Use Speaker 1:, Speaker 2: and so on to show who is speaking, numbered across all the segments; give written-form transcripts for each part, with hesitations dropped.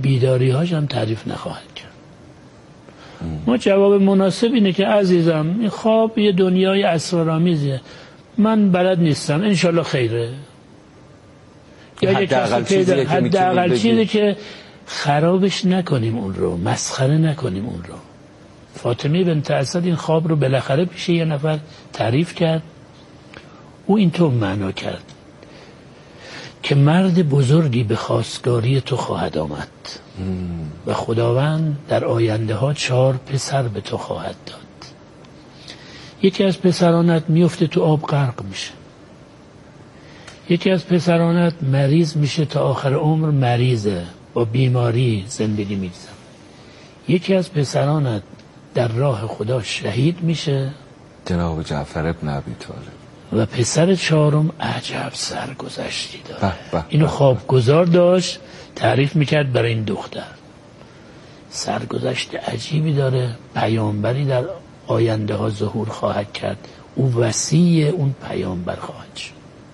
Speaker 1: بیداری هاش هم تعریف نخواهد کرد. ما جواب مناسب اینه که عزیزم این خواب یه دنیای اسرارآمیزه، من بلد نیستم، انشالله خیره. حداقل چیزی که خرابش نکنیم اون رو، مسخره نکنیم اون رو. فاطمه بنت اسد این خواب رو بالاخره پیش یه نفر تعریف کرد، او اینطور معنا کرد که مرد بزرگی به خواستگاری تو خواهد آمد و خداوند در آینده ها 4 پسر به تو خواهد داد. یکی از پسرانت میفته تو آب غرق میشه، یکی از پسرانت مریض میشه تا آخر عمر مریضه، با بیماری زندگی میگذره، یکی از پسرانت در راه خدا شهید میشه،
Speaker 2: جناب جعفر ابن ابی طالب،
Speaker 1: و پسر 4م عجب سرگذشتی داره. اینو خوابگزار داشت تعریف میکرد برای این دختر. سرگذشت عجیبی داره، پیامبری در آینده ها ظهور خواهد کرد، او وصی اون پیامبر خواهد شد.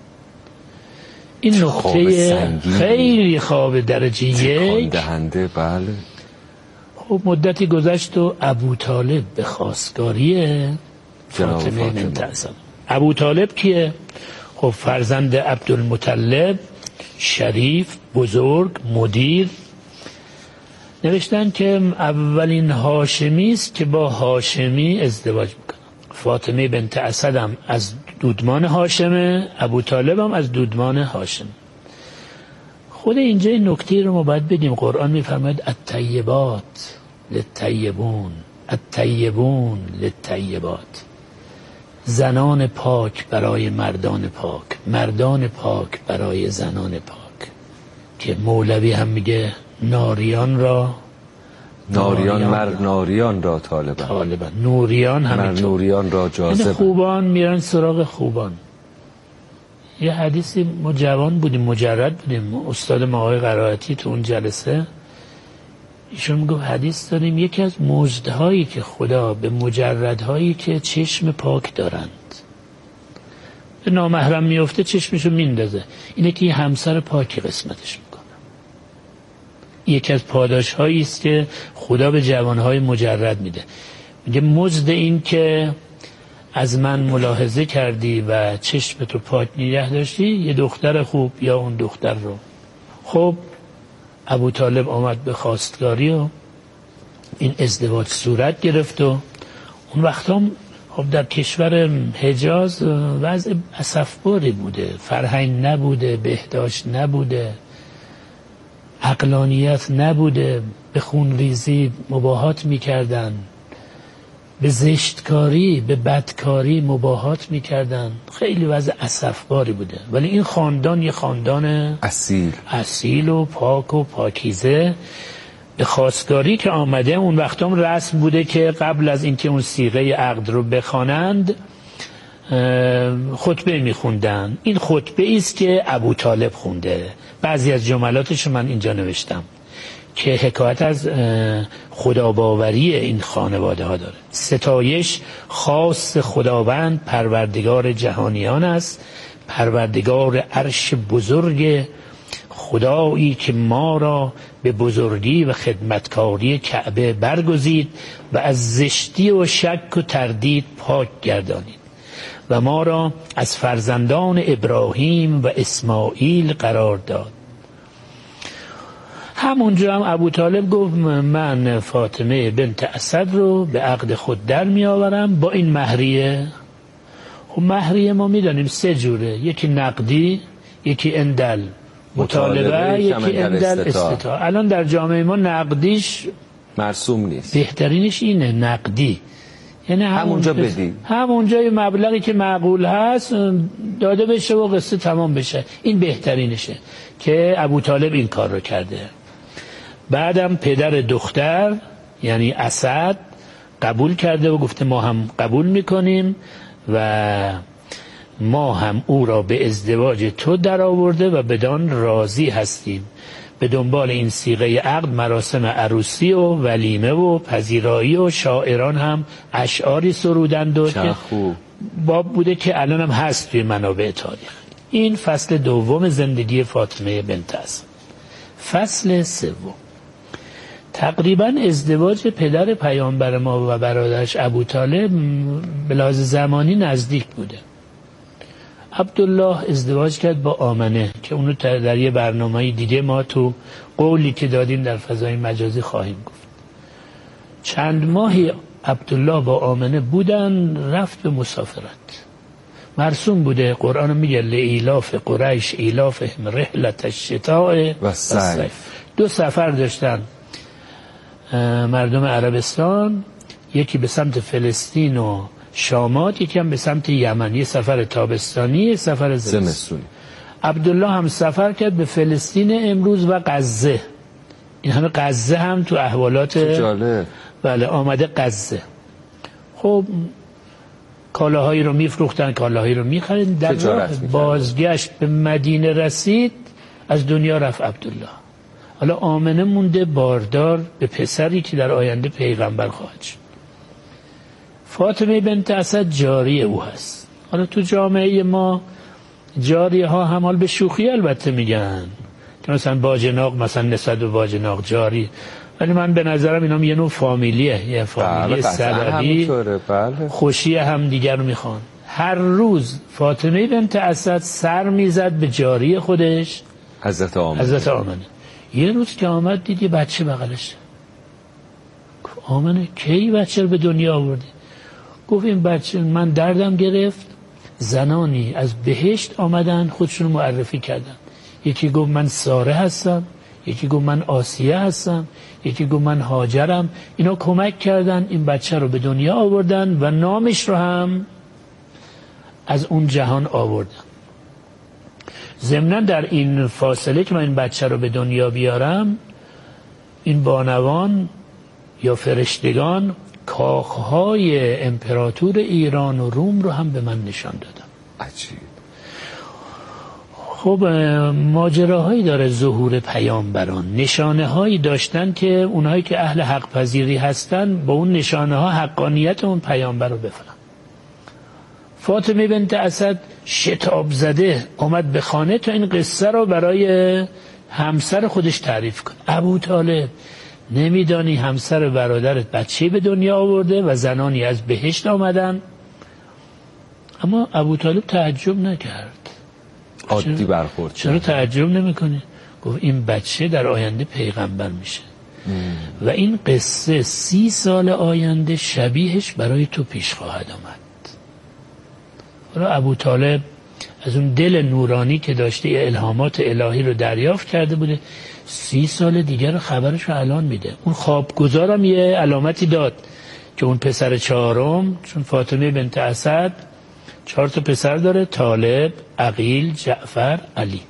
Speaker 1: این نقطه خیلی خواب درجه 1
Speaker 2: دهنده. بله.
Speaker 1: خب مدتی گذشت و ابو طالب به خواستگاری فاطمه بنت اسد. ابو طالب کیه؟ خب فرزند عبدالمطلب، شریف، بزرگ، مدیر. نوشتن که اولین هاشمی است که با هاشمی ازدواج میکنه. فاطمه بنت اسد هم از دودمان هاشمه، ابو طالب هم از دودمان هاشم. خود اینجا این نکته رو ما باید بدیم. قرآن میفرماید الطیبات للطیبون، الطیبون للطیبات. زنان پاک برای مردان پاک، مردان پاک برای زنان پاک. که مولوی هم میگه ناریان را
Speaker 2: ناریان را طالبان،
Speaker 1: نوریان هم
Speaker 2: نوریان را جاذبن.
Speaker 1: خوبان میرن سراغ خوبان. یه حدیثی ما جوان بودیم، مجرد بودیم، استاد ما آقای قرائتی تو اون جلسه ایشون میگفت حدیث داریم یکی از مزدهایی که خدا به مجردهایی که چشم پاک دارند به نامحرم میفته چشمشو میندازه، اینه که همسر پاکی قسمتش میکنه. یکی از پاداشهایی است که خدا به جوانهای مجرد میده. میگه مزد این که از من ملاحظه کردی و چشمتو پاک نگه داشتی یه دختر خوب یا اون دختر رو. خب ابو طالب آمد به خواستگاری و این ازدواج صورت گرفت و اون وقتا خب در کشور حجاز وضع اسفباری بوده، فرهنگ نبوده، بهداشت نبوده، عقلانیت نبوده، به خونریزی مباهات میکردن، به زشتکاری، به بدکاری مباهات میکردن، خیلی وضع اسفباری بوده. ولی این خاندان یه خاندان اصیل و پاک و پاکیزه. به خواستگاری که آمده اون وقت هم رسم بوده که قبل از اینکه اون صیغه عقد رو بخوانند خطبه میخوندن. این خطبه است که ابو طالب خونده. بعضی از جملاتش من اینجا نوشتم که حکایت از خداباوری این خانواده ها داره. ستایش خاص خداوند پروردگار جهانیان است، پروردگار عرش بزرگ، خدایی که ما را به بزرگی و خدمتکاری کعبه برگزید و از زشتی و شک و تردید پاک گردانید و ما را از فرزندان ابراهیم و اسماعیل قرار داد. همونجا هم ابو طالب گفت من فاطمه بنت اسد رو به عقد خود در می آورم با این مهریه. خب مهریه ما می دانیم 3 جوره، یکی نقدی، یکی اندل مطالبه، یکی اندل استطاع. الان در جامعه ما نقدیش
Speaker 2: مرسوم نیست،
Speaker 1: بهترینش اینه نقدی، یعنی
Speaker 2: همونجا بدی،
Speaker 1: همونجا یه مبلغی که معقول هست داده بشه و قصه تمام بشه. این بهترینشه که ابو طالب این کار رو کرده. بعدم پدر دختر یعنی اسد قبول کرده و گفته ما هم قبول میکنیم و ما هم او را به ازدواج تو در آورده و بدان راضی هستیم. به دنبال این صیغه عقد مراسم عروسی و ولیمه و پذیرایی و شاعران هم اشعاری سرودند و که باب بوده که الان هم هست توی منابع تاریخ. این فصل دوم زندگی فاطمه بنت اسد. فصل سوم تقریبا ازدواج پدر پیامبر ما و برادرش ابوطالب به لحاظ زمانی نزدیک بوده. عبدالله ازدواج کرد با آمنه که اونو در یه برنامه دیگه ما تو قولی که دادیم در فضای مجازی خواهیم گفت. چند ماهی عبدالله با آمنه بودن، رفت به مسافرت. مرسوم بوده، قرآن میگه لإیلاف قریش ایلافهم رحلة الشتاء و الصیف. 2 سفر داشتن مردم عربستان، یکی به سمت فلسطین و شامات، یکی هم به سمت یمن. یه سفر تابستانی، یه سفر زمستانی. عبدالله هم سفر کرد به فلسطین امروز و غزه. این همه غزه هم تو احوالات
Speaker 2: جالب.
Speaker 1: بله آمده غزه. خب کالاهایی رو میفروختن، کالاهایی رو میخرید. در راه بازگشت به مدینه رسید، از دنیا رفت عبدالله. حالا آمنه مونده باردار به پسری که در آینده پیغمبر خواهد شد. فاطمه بنت اسد جاری او هست. حالا تو جامعه ما جاریه ها هم حال به شوخی البته میگن که مثلا باجناق، مثلا نسبت به باجناق جاری، ولی من به نظرم اینا یه نوع فامیلیه، یه فامیلی سرعی، خوشی هم دیگر رو میخوان. هر روز فاطمه بنت اسد سر میزد به جاری خودش حضرت آمنه. یه روز که آمد دید یه بچه بغلشه. آمنه کی بچه رو به دنیا آوردی؟ گفت این بچه من دردم گرفت، زنانی از بهشت آمدن خودشون معرفی کردن. یکی گفت من ساره هستم، یکی گفت من آسیه هستم، یکی گفت من هاجرم. اینا کمک کردن این بچه رو به دنیا آوردن و نامش رو هم از اون جهان آوردن. ضمناً در این فاصله که من این بچه رو به دنیا بیارم، این بانوان یا فرشتگان کاخهای امپراتور ایران و روم رو هم به من نشان دادن.
Speaker 2: عجیب.
Speaker 1: خب ماجراهایی داره ظهور پیامبران، نشانه هایی داشتن که اونهایی که اهل حق پذیری هستن با اون نشانه ها حقانیت اون پیامبر رو بفهم. فاطمه بنت اسد شتاب زده آمد به خانه تا این قصه رو برای همسر خودش تعریف کنه. ابوطالب نمیدانی همسر برادرت بچه به دنیا آورده و زنانی از بهشت آمدن؟ اما ابوطالب تعجب نکرد،
Speaker 2: عادی برخورد.
Speaker 1: چرا تعجب نمیکنی؟ گفت این بچه در آینده پیغمبر میشه و این قصه 30 سال آینده شبیهش برای تو پیش خواهد آمد. حالا ابوطالب از اون دل نورانی که داشته الهامات الهی رو دریافت کرده بوده، 30 سال دیگر خبرش رو الان میده. اون خوابگزارم یه علامتی داد که اون پسر 4م، چون فاطمه بنت اسد 4 تا پسر داره، طالب، عقیل، جعفر، علی.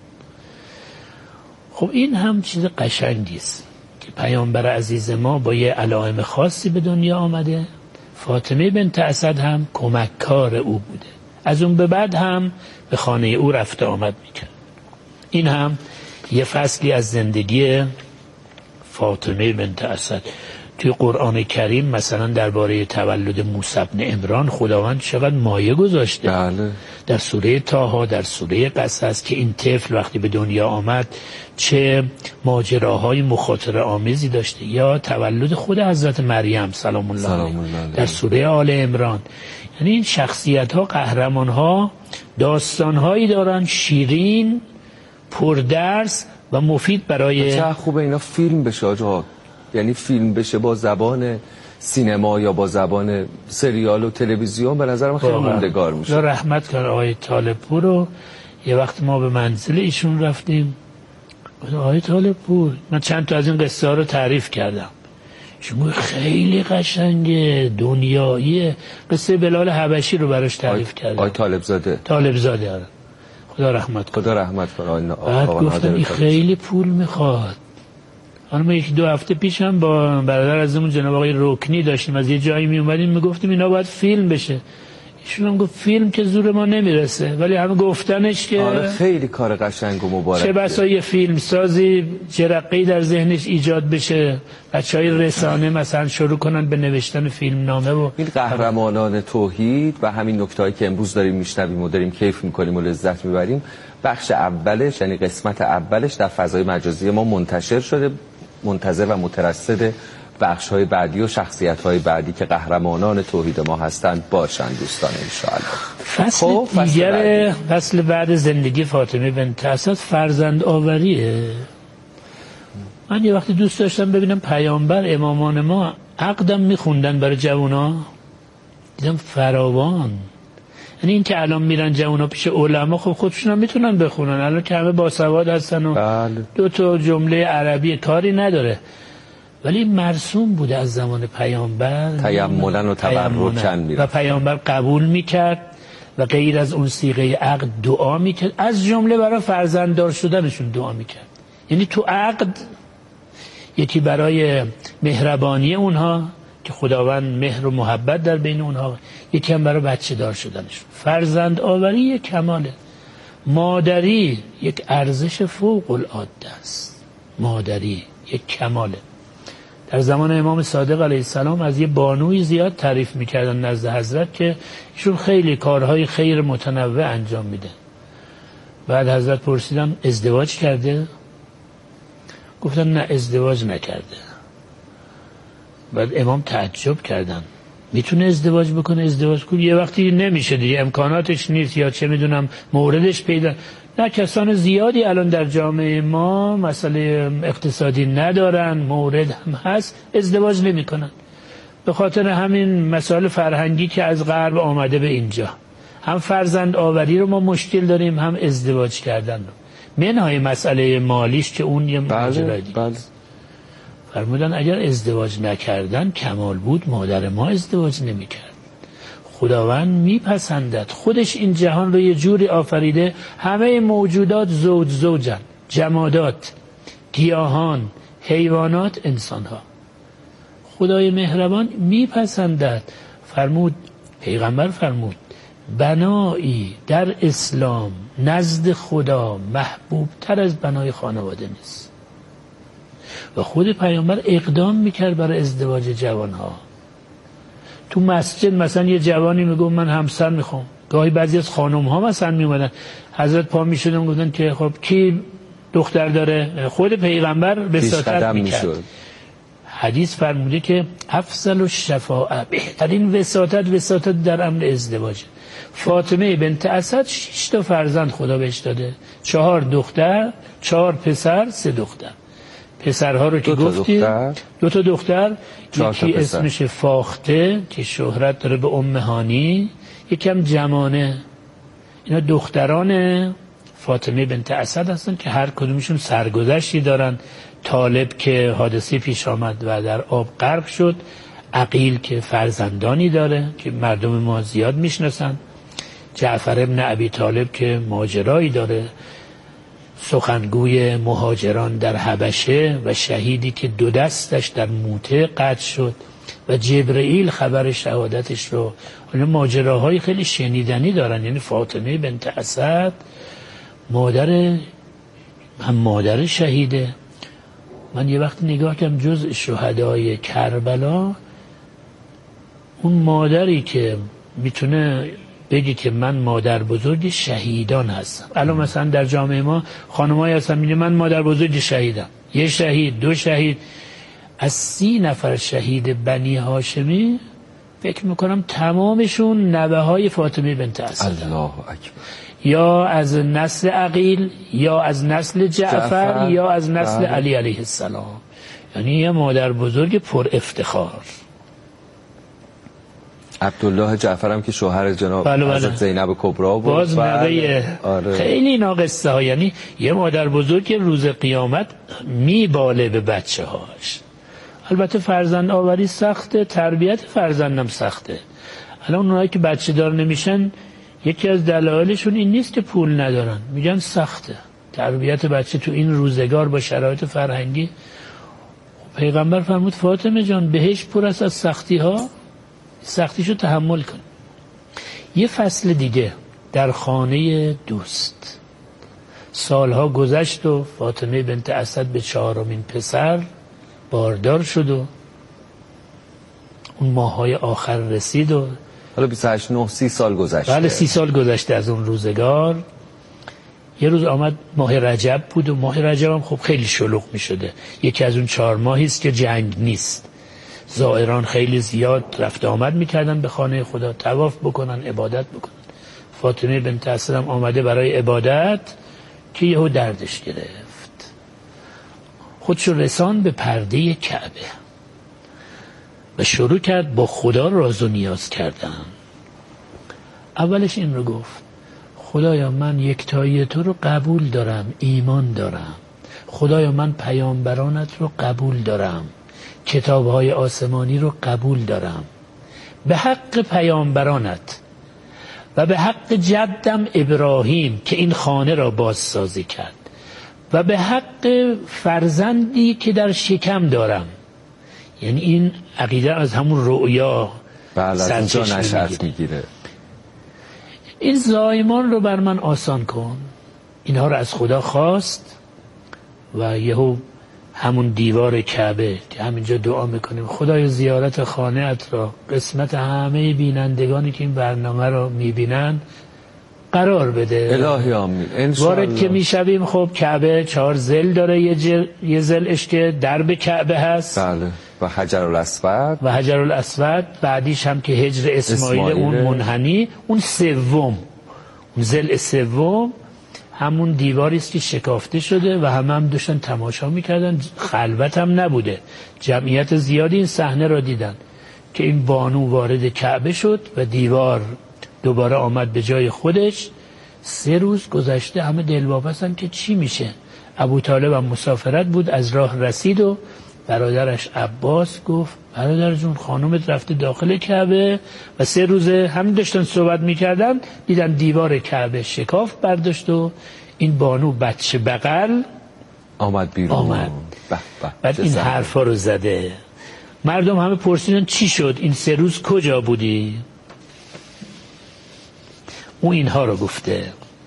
Speaker 1: خب این هم چیز قشنگی است که پیامبر عزیز ما با یه علائم خاصی به دنیا آمده. فاطمه بنت اسد هم کمککار او بوده، از اون به بعد هم به خانه او رفت آمد میکرد. این هم یه فصلی از زندگی فاطمه بنت اسد. توی قرآن کریم مثلا درباره تولد موسی بن عمران خداوند چقدر مایه گذاشته.
Speaker 2: بله.
Speaker 1: در سوره طه، در سوره قصص که این طفل وقتی به دنیا آمد چه ماجراهای مخاطره آمیزی داشته، یا تولد خود حضرت مریم سلام الله علیها در سوره آل عمران. یعنی این شخصیت ها، قهرمان ها، داستان هایی دارن شیرین، پردرس و مفید برای.
Speaker 2: چه خوبه اینا فیلم بشه آجا، یعنی فیلم بشه با زبان سینما یا با زبان سریال و تلویزیون، به نظرم خیلی موندگار میشه.
Speaker 1: رحمت کنه آقای طالبپور رو. یه وقت ما به منزل ایشون رفتیم، آقای طالبپور من چند تا از این قصه ها رو تعریف کردم. شما خیلی قشنگه، دنیاییه. قصه بلال حبشی رو براش تعریف کردم.
Speaker 2: آقای طالبزاده
Speaker 1: آره. خدا رحمت کنه.
Speaker 2: خدا رحمت کنه.
Speaker 1: بعد گفتم این خیلی پول میخواد. ما 1-2 هفته پیش هم با برادر عزیزمون جناب آقای رکنی داشتیم، از یه جایی می اومدیم میگفتیم اینا باید فیلم بشه. ایشون هم گفت فیلم که زور ما نمیرسه، ولی همه گفتنش که
Speaker 2: آره خیلی کار قشنگ و مبارکه.
Speaker 1: چه بسا یه فیلم سازی جرقه‌ای در ذهنش ایجاد بشه، بچهای رسانه مثلا شروع کنن به نوشتن فیلم نامه و
Speaker 2: این قهرمانان توحید و همین نکتهایی که امروز داریم میشنویم و داریم کیف میکنیم و لذت میبریم، بخش اولش یعنی قسمت اولش در فضای مجازی ما منتشر شده. منتظر و مترصد بخش‌های بعدی و شخصیت‌های بعدی که قهرمانان توحید ما هستند باشند دوستان انشاءالله.
Speaker 1: فصل بعد زندگی فاطمه بنت اسد فرزند آوریه. من یه وقتی دوست داشتم ببینم پیامبر امامان ما عقدم میخوندن برای جوونا، دیدم فراوان. یعنی این که الان میرن جوونا پیش علما، خب خودشون هم میتونن بخونن، الان که همه باسواد هستن و 2 جمله عربی کاری نداره، ولی مرسوم بوده از زمان پیامبر،
Speaker 2: تیمنا و تبرکن میره
Speaker 1: و پیامبر قبول میکرد و غیر از اون صیغه عقد دعا میکرد، از جمله برای فرزنددار شدنشون دعا میکرد. یعنی تو عقد یکی برای مهربانی اونها که خداوند مهر و محبت در بین اونها، یکی هم برای بچه دار شدنشون. فرزند آوری یک کماله. مادری یک ارزش فوق العاده است. مادری یک کماله. در زمان امام صادق علیه السلام از یه بانوی زیاد تعریف میکردن نزد حضرت که ایشون خیلی کارهای خیر متنوع انجام میده. بعد حضرت پرسیدن ازدواج کرده؟ گفتن نه ازدواج نکرده. بعد امام تعجب کردن، میتونه ازدواج بکنه؟ ازدواج کنه یه وقتی نمیشه دیگه، امکاناتش نیست یا چه میدونم موردش پیدا. نه، کسان زیادی الان در جامعه ما مسئله اقتصادی ندارن، مورد هم هست، ازدواج نمیکنن. به خاطر همین مسائل فرهنگی که از غرب آمده به اینجا، هم فرزند آوری رو ما مشکل داریم، هم ازدواج کردن رو. منهای مسئله مالیش که اون یه ماجرای دیگه. فرمودن اگر ازدواج نکردن کمال بود، مادر ما ازدواج نمیکرد. خداوند میپسندد، خودش این جهان رو یه جوری آفریده، همه موجودات زوجن، جمادات، گیاهان، حیوانات، انسانها. خدای مهربان میپسندد. پیغمبر فرمود بنایی در اسلام نزد خدا محبوب تر از بنای خانواده نیست. و خود پیامبر اقدام میکرد برای ازدواج جوانها. تو مسجد مثلا یه جوانی میگه من همسر میخوام، گاهی بعضی از خانم ها مثلا میومدن، حضرت پا میشدن گفتن که خب کی دختر داره؟ خود پیغمبر وساطت میکرد. حدیث فرموده که افضل الشفاعه، بهترین وساطت در امر ازدواج. فاطمه بنت اسد 6 تا فرزند خدا بهش داده، 4 دختر، 4 پسر، 3 دختر. پسرها رو که گفتی 2 تا دختر، یکی اسمش فاخته که شهرت داره به ام هانی، یکم جمانه. اینا دختران فاطمه بنت اسد هستن که هر کدومشون سرگذشتی دارن. طالب که حادثه پیش آمد و در آب غرق شد، عقیل که فرزندانی داره که مردم ما زیاد میشناسن، جعفر ابن ابی طالب که ماجرایی داره، سخنگوی مهاجران در حبشه و شهیدی که 2 دستش در موته قطع شد و جبرئیل خبر شهادتش رو. حالا ماجراهای خیلی شنیدنی دارن. یعنی فاطمه بنت اسد مادر شهیده. من یه وقت نگاه کردم جزء شهدای کربلا، اون مادری که میتونه بگی که من مادر بزرگ شهیدان هستم. الان مثلا در جامعه ما خانمایی هستن میگه من مادر بزرگ شهیدم، 1 شهید 2 شهید. از 30 نفر شهید بنی هاشمی فکر میکنم تمامشون نوه های فاطمه بنت اسد.
Speaker 2: الله اکبر.
Speaker 1: یا از نسل عقیل، یا از نسل جعفر، یا از نسل علی علیه السلام. یعنی یه مادر بزرگ پر افتخار.
Speaker 2: عبدالله جعفر هم که شوهر جناب حضرت زینب کبرا بود،
Speaker 1: باز نوه خیلی ناقصه ها. یعنی یه مادر بزرگ که روز قیامت میباله به بچه هاش. البته فرزند آوری سخته، تربیت فرزندم سخته. الان اونایی که بچه دار نمیشن، یکی از دلایلشون این نیست که پول ندارن، میگن سخته تربیت بچه تو این روزگار با شرایط فرهنگی. پیغمبر فرمود فاطمه جان بهشت پر است از سختی ها، سختیشو تحمل کن. یه فصل دیگه در خانه دوست. سالها گذشت و فاطمه بنت اسد به 4مین پسر باردار شد و اون ماهای آخر رسید و
Speaker 2: حالا 28 30 سال گذشته.
Speaker 1: بله 30 سال گذشته از اون روزگار. یه روز آمد ماه رجب بود و ماه رجب هم خب خیلی شلوغ می شده، یکی از اون 4 ماهی است که جنگ نیست، زائران خیلی زیاد رفت آمد میکردن به خانه خدا، طواف بکنن، عبادت بکنن. فاطمه بنت اسد آمده برای عبادت که یهو دردش گرفت، خودشو رسان به پرده کعبه و شروع کرد با خدا راز و نیاز کردن. اولش این رو گفت: خدایا من یکتایی تو رو قبول دارم، ایمان دارم. خدایا من پیامبرانت رو قبول دارم، کتاب‌های آسمانی رو قبول دارم. به حق پیامبرانت و به حق جدم ابراهیم که این خانه را بازسازی کرد و به حق فرزندی که در شکم دارم. یعنی این عقیده از همون رؤیا سرچشمه میگیره. این زایمان رو بر من آسان کن. اینها رو از خدا خواست و یهو همون دیوار کعبه که همینجا دعا میکنیم خدای زیارت خانه ات را قسمت همه بینندگانی که این برنامه را میبینن قرار بده.
Speaker 2: الهی آمین.
Speaker 1: وارد که میشویم خب کعبه 4 ضلع داره، یه ضلعش که درب کعبه هست،
Speaker 2: بله، و حجر الاسود بعدیش هم که حجر اسماعیل اون منحنی، اون سوم، اون ضلع سوم همون دیواری است که شکافته شده و هم داشتن تماشا میکردن. خلوت هم نبوده، جمعیت زیادی این صحنه را دیدن که این بانو وارد کعبه شد و دیوار دوباره آمد به جای خودش. 3 روز گذشته، همه دلواپسن که چی میشه. ابو طالب هم مسافرت بود، از راه رسید و برادرش عباس گفت برادر جون خانومت رفته داخل کعبه و 3 روزه همین داشتن صحبت میکردن دیدن دیوار کعبه شکاف برداشت و این بانو بچه بغل آمد بیرون.
Speaker 1: بعد این حرفا رو زده. مردم همه پرسیدن چی شد، این 3 روز کجا بودی؟ او اینها رو گفته: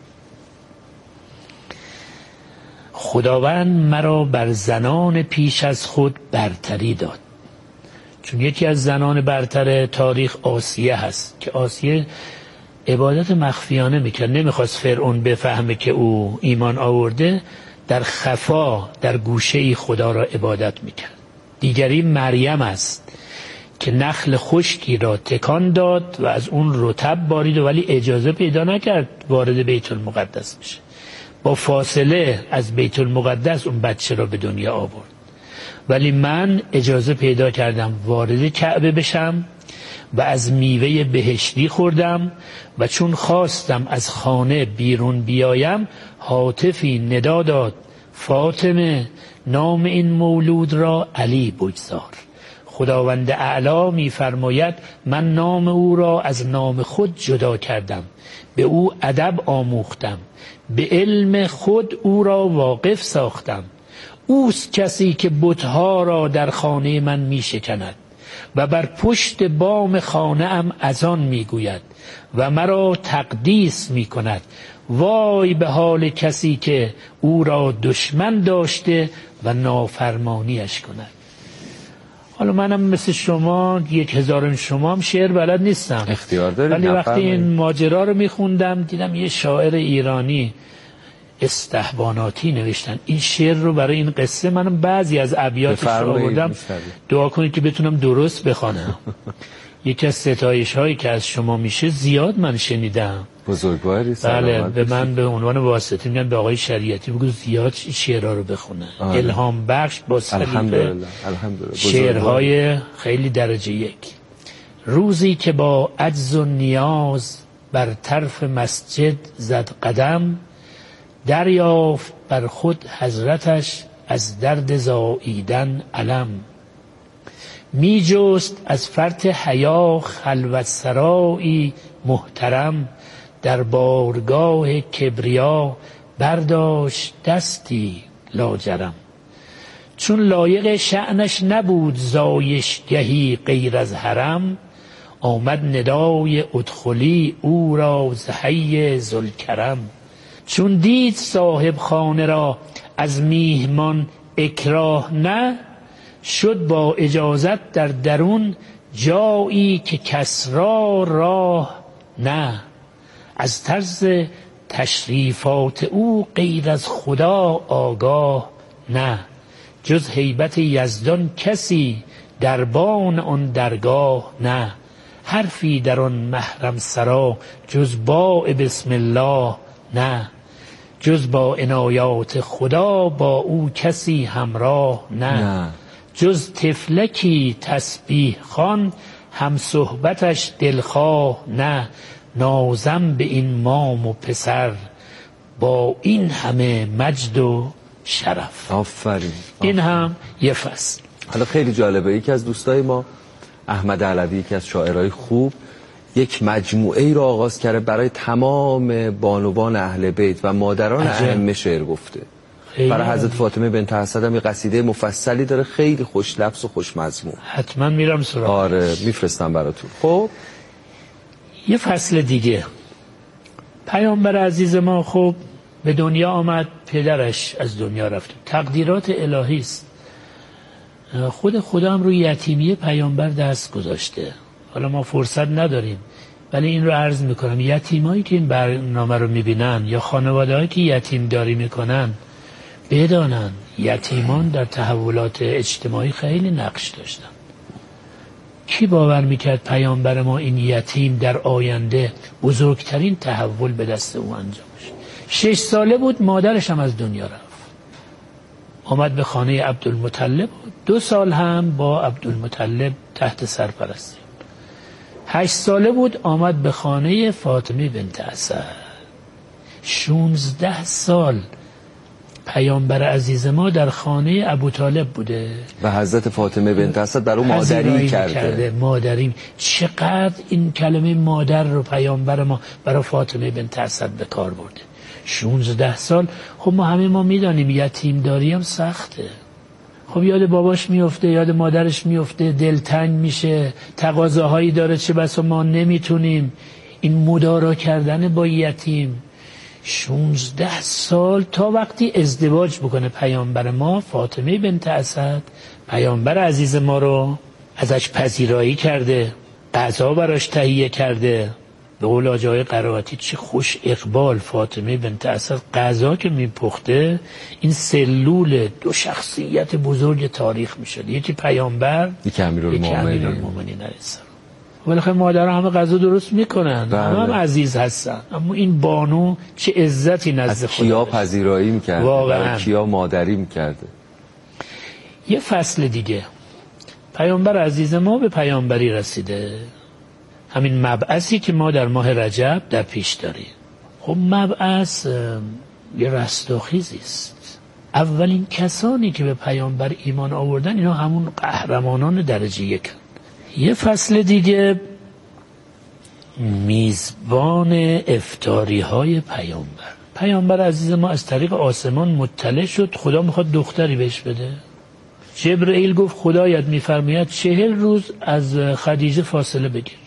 Speaker 1: خداوند مرا بر زنان پیش از خود برتری داد. چون یکی از زنان برتر تاریخ آسیه هست که آسیه عبادت مخفیانه میکرد، نمیخواست فرعون بفهمه که او ایمان آورده، در خفا در گوشه‌ای خدا را عبادت میکرد. دیگری مریم است که نخل خشکی را تکان داد و از اون رطب بارید ولی اجازه پیدا نکرد وارد بیت المقدس بشه. با فاصله از بیت المقدس اون بچه را به دنیا آورد، ولی من اجازه پیدا کردم وارد کعبه بشم و از میوه بهشتی خوردم و چون خواستم از خانه بیرون بیایم هاتفی ندا داد: فاطمه نام این مولود را علی بگذار. خداوند اعلی می‌فرماید من نام او را از نام خود جدا کردم، به او ادب آموختم، به علم خود او را واقف ساختم. اوست کسی که بت‌ها را در خانه من می‌شکند و بر پشت بام خانه ام اذان میگوید و مرا تقدیس میکند. وای به حال کسی که او را دشمن داشته و نافرمانیش کند. حالا منم مثل شما 1000 شما هم شعر بلد نیستم،
Speaker 2: اختیار دارید،
Speaker 1: ولی وقتی این ماجرا رو میخوندم دیدم یه شاعر ایرانی استحباناتی نوشتن این شعر رو برای این قصه. منم بعضی از ابیاتش رو آوردم، دعا کنید که بتونم درست بخوانم. یکی از ستایش هایی که از شما میشه زیاد من شنیدم.
Speaker 2: بزرگواری.
Speaker 1: بله، به من به عنوان واسطه میگن به آقای شریعتی بگو زیاد شعرها رو بخونه. الهام بخش با سلیقه، شعرهای خیلی درجه 1. روزی که با عجز و نیاز بر طرف مسجد زد قدم، دریافت بر خود حضرتش از درد زاییدن علم. می جست از فرط حیا خلوت سرایی محترم، در بارگاه کبریا برداشت دستی لاجرم. چون لایق شأنش نبود زایشگهی غیر از حرم، آمد ندای ادخلی او را ز حی ذوالکرم. چون دید صاحب خانه را از میهمان اکراه نه، شد با اجازت در درون جایی که کس را راه نه. از طرز تشریفات او غیر از خدا آگاه نه. جز هیبت یزدان کسی دربان آن درگاه نه. حرفی در آن محرم سرا جز با بسم الله نه. جز با عنایات خدا با او کسی همراه نه. جز طفلکی تسبیح خوان هم صحبتش دلخواه نه. نازم به این مام و پسر با این همه مجد و شرف.
Speaker 2: آفرین.
Speaker 1: این هم یه فصل.
Speaker 2: حالا خیلی جالبه، یکی از دوستای ما احمد علوی، یکی از شاعرای خوب، یک مجموعه ای رو آغاز کرده برای تمام بانوان اهل بیت و مادران ائمه شعر گفته. برای حضرت فاطمه بنت اسد هم یه قصیده مفصلی داره، خیلی خوش لفظ و خوش مضمون.
Speaker 1: حتما میرم سراغ.
Speaker 2: آره میفرستم براتون. خب
Speaker 1: یه فصل دیگه، پیامبر عزیز ما خب به دنیا آمد، پدرش از دنیا رفت، تقدیرات الهی است. خود خدا هم روی یتیمی پیامبر دست گذاشته. حالا ما فرصت نداریم ولی این رو عرض میکنم، یتیمایی که این برنامه رو میبینن یا خانواده‌هایی که یتیم داری میکنن بدانن یتیمان در تحولات اجتماعی خیلی نقش داشتن. کی باور میکرد پیامبر ما این یتیم در آینده بزرگترین تحول به دست او انجام بشه؟ 6 ساله بود مادرش هم از دنیا رفت، آمد به خانه عبدالمطلب، 2 سال هم با عبدالمطلب تحت سرپرستی. 8 ساله بود آمد به خانه فاطمه بنت اسد. 16 سال پیامبر عزیز ما در خانه ابوطالب بوده
Speaker 2: و حضرت فاطمه بنت اسد در اون مادری کرده.
Speaker 1: مادری. چقدر این کلمه مادر رو پیامبر ما برای فاطمه بنت اسد به کار برده. 16 سال. خب ما میدانیم یتیم داری هم سخته. خب یاد باباش میفته، یاد مادرش میفته، دلتنگ میشه، تقاضاهایی داره چه بسا ما نمیتونیم. این مدارا کردن با یتیم 16 سال تا وقتی ازدواج بکنه پیامبر ما فاطمه بنت اسد، پیامبر عزیز ما رو ازش پذیرایی کرده، غذا براش تهیه کرده. به قول آجای قرائتی چه خوش اقبال فاطمه بنت اسد غذا که میپخته، این سلول 2 شخصیت بزرگ تاریخ میشد، یکی پیامبر
Speaker 2: یکی امیرالمومنین.
Speaker 1: بالاخره مادرها همه غذا درست میکنن، هم عزیز هستن، اما این بانو چه عزتی نزد خدا.
Speaker 2: کیا پذیرایی میکرده،
Speaker 1: واقعا
Speaker 2: کیا مادری میکرده.
Speaker 1: یه فصل دیگه، پیامبر عزیز ما به پیامبری رسیده، همین مبعثی که ما در ماه رجب در پیش داریم. خب مبعث یه رستاخیزی است. اولین کسانی که به پیامبر ایمان آوردن اینا همون قهرمانان درجه 1. یه فصل دیگه، میزبان افطاری های پیامبر عزیز ما از طریق آسمان مطلع شد خدا میخواد دختری بهش بده. جبرئیل گفت خدایت میفرماید 40 روز از خدیجه فاصله بگیر،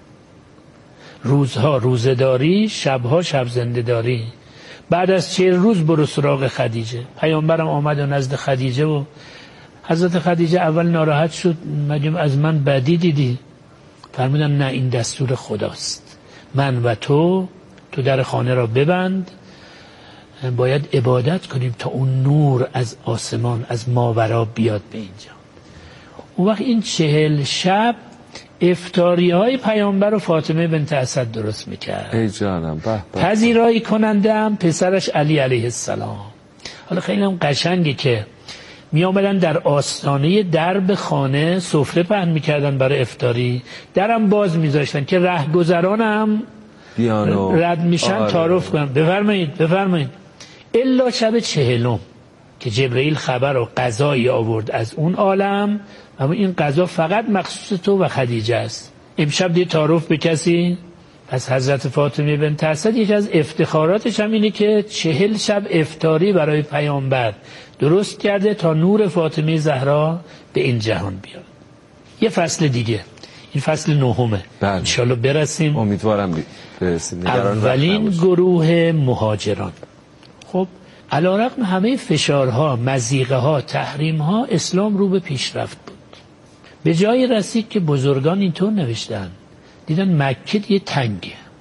Speaker 1: روزها روزه داری، شبها شب زنده داری، بعد از 40 روز برو سراغ خدیجه. پیامبرم آمد و نزد خدیجه و حضرت خدیجه اول ناراحت شد، مگه از من بدی دیدی؟ فرمودن نه، این دستور خداست، من و تو در خانه را ببند، باید عبادت کنیم تا اون نور از آسمان از ماورا بیاد به اینجا. اون وقت این 40 شب افطاری های پیامبر و فاطمه بنت اسد درست میکرد.
Speaker 2: ای جانم.
Speaker 1: پذیرایی کننده هم پسرش علی علیه السلام. حالا خیلی هم قشنگه که می آمدن در آستانه درب خانه سفره پهن میکردن برای افطاری، درم باز میذاشتن که رهگذران هم رد میشن تعارف کنن. بفرمایید. الا شب 40 که جبرئیل خبر و قضایی آورد از اون عالم، اما این قضا فقط مخصوص تو و خدیجه است. امشب دی تعارف به کسی؟ پس حضرت فاطمه بنت اسد یکی از افتخاراتش هم اینه که 40 شب افطاری برای پیامبر درست کرده تا نور فاطمه زهرا به این جهان بیاد. یه فصل دیگه، این فصل 9. انشالله برسیم.
Speaker 2: امیدوارم برسیم.
Speaker 1: اولین گروه مهاجران. خب علیرغم همه فشارها، مضیقه‌ها، تحریم‌ها، اسلام رو به پیشرفت بود. به جایی رسید که بزرگان اینطور نوشتن، دیدن مکه یه تنگه،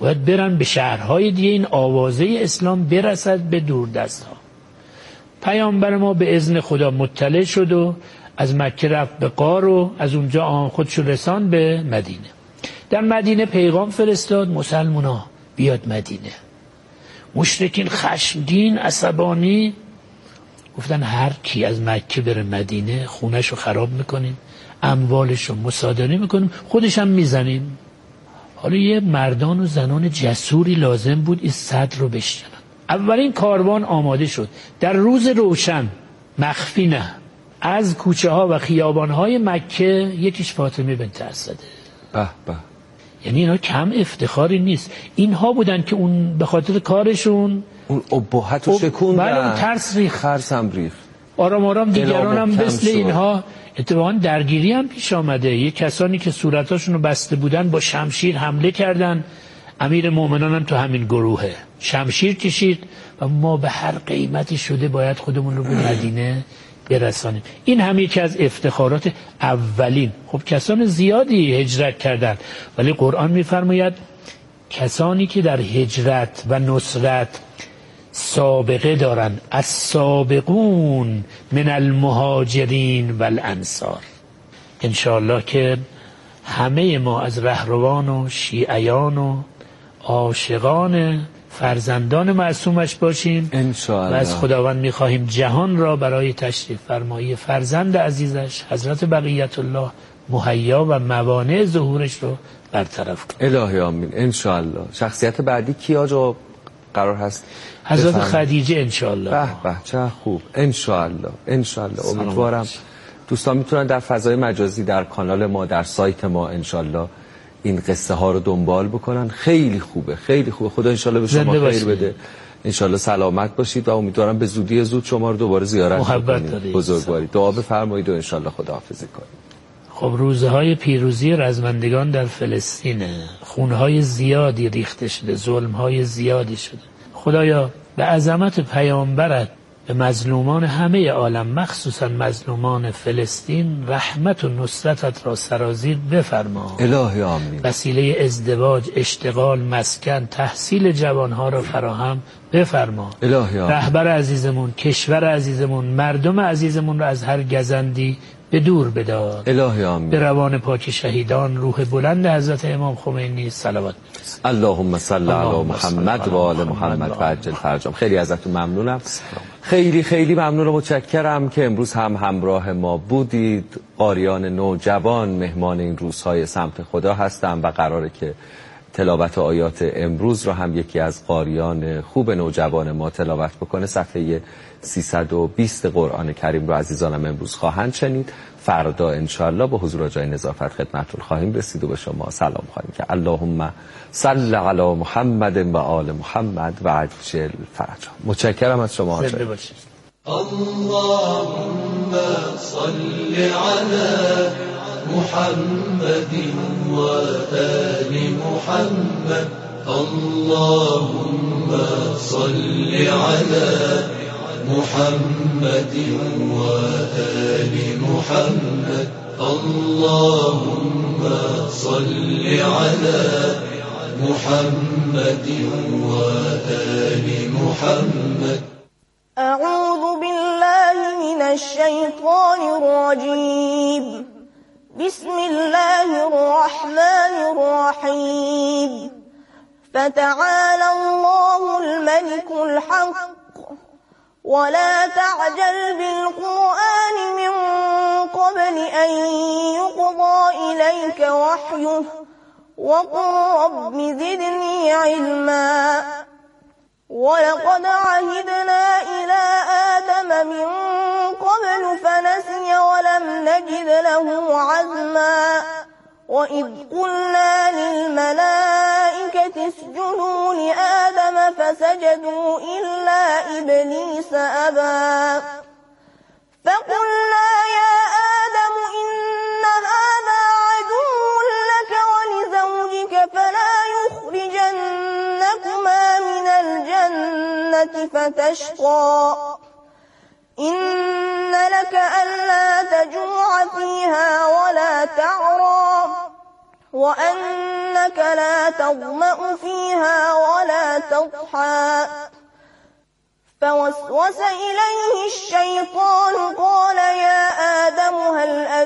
Speaker 1: باید برن به شهرهای دیگه، این آوازه اسلام برسد به دوردست‌ها. پیامبر ما به اذن خدا مطلع شد و از مکه رفت به غار و از اونجا خودشو رسان به مدینه. در مدینه پیغام فرستاد مسلمونا بیاد مدینه. مشرکین خشمگین عصبانی گفتن هر کی از مکه بره مدینه خونهشو خراب میکنیم، اموالشو مصادره میکنیم، خودش هم میزنیم. حالا یه مردان و زنان جسوری لازم بود این صدر رو بشکنن. اولین کاروان آماده شد در روز روشن، مخفی نه، از کوچه ها و خیابان های مکه یکیش فاطمه بنت اسد.
Speaker 3: به به.
Speaker 1: یعنی اینا کم افتخاری نیست. اینها بودن که اون به خاطر کارشون
Speaker 3: اون ابهت رو شکوندن.
Speaker 1: بله اون ترس ریخت،
Speaker 3: خرسم ریخت.
Speaker 1: آرام آرام دیگران هم مثل اینها اتفاقا درگیری هم پیش آمده. یه کسانی که صورتاشون رو بسته بودن با شمشیر حمله کردن. امیر مومنان هم تو همین گروهه، شمشیر کشید و ما به هر قیمتی شده باید خودمون رو به مدینه برسانیم. این هم یکی از افتخارات اولین. خب کسان زیادی هجرت کردن، ولی قرآن میفرماید کسانی که در هجرت و نصرت سابقه دارن، السابقون من المهاجرین والانصار. انشاءالله که همه ما از رهروان و شیعیان و عاشقان فرزندان معصومش باشیم
Speaker 3: انشاءالله.
Speaker 1: و از خداوند میخواهیم جهان را برای تشریف فرمایی فرزند عزیزش حضرت بقیت الله مهیا و موانع ظهورش رو برطرف کنیم.
Speaker 3: الهی آمین انشاءالله. شخصیت بعدی کی آجا قرار هست؟
Speaker 1: حضرت خدیجه انشاءالله.
Speaker 3: به به چه خوب. انشاءالله انشاءالله. امیدوارم دوستان میتونن در فضای مجازی در کانال ما، در سایت ما انشاءالله این قصه ها رو دنبال بکنن. خیلی خوبه، خیلی خوبه. خدا انشاءالله به شما خیر بده، انشاءالله سلامت باشید و امیدوارم به زودی زود شما رو دوباره زیارت کنیم. بزرگواری دعا بفرمایید و انشاءالله خداحافظی کنید.
Speaker 1: خب روزهای پیروزی رزمندگان در فلسطینه، خونهای زیادی ریخته شده، ظلمهای زیادی شده. خدایا به عظمت پیامبرت به مظلومان همه عالم، مخصوصا مظلومان فلسطین، رحمت و نصرتت را سرازیر بفرما.
Speaker 3: الهی آمین.
Speaker 1: وسیله ازدواج، اشتغال، مسکن، تحصیل جوانها را فراهم بفرما.
Speaker 3: الهی آمین.
Speaker 1: رهبر عزیزمون، کشور عزیزمون، مردم عزیزمون را از هر گزندی به دور بدار.
Speaker 3: الهی آمین.
Speaker 1: به روان پاک شهیدان، روح بلند حضرت امام خمینی صلوات بفرست.
Speaker 3: اللهم صل علی محمد و آل محمد و عجل فرجهم. خیلی ازتون ممنونم. خیلی خیلی ممنون و متشکرم که امروز هم همراه ما بودید. قاریان نوجوان مهمان این روزهای سمت خدا هستم و قراره که تلاوت آیات امروز رو هم یکی از قاریان خوب نوجوان ما تلاوت بکنه. صفحه 320 قرآن کریم رو عزیزانم امروز خواهند شنید. فردا انشاءالله به حضور جای نظافت خدمتتون خواهیم رسید و به شما سلام خواهیم که اللهم صل علی محمد و آل محمد و عجل فرجهم. متشکرم از شما.
Speaker 1: زنده باشید.
Speaker 4: اللهم صل علی محمد و آل محمد. اللهم صل علی محمد و آل محمد. اللهم صل علی محمد و آل محمد.
Speaker 5: أعوذ بالله من الشيطان الرجيم. بسم الله الرحمن الرحيم. فتعالى الله الملك الحق ولا تعجل بالقرآن من قبل أن يقضى إليك وحيه وقل رب زدني علما. ولقد عهدنا إلى آدم من قبل فنسي ولم نجد له عزما. وإذ قلنا للملائكة اسجدوا لآدم فسجدوا إلا إبليس أبى. فقلنا يا آدم إن هذا عدو لك ولزوجك فلا يخرجنكما من الجنة فتشقى. إن لك ألا تجوع فيها ولا تعرى وأنك إنك لا تظمأ فيها ولا تضحى فوسوس إليه الشيطان قال يا آدم هل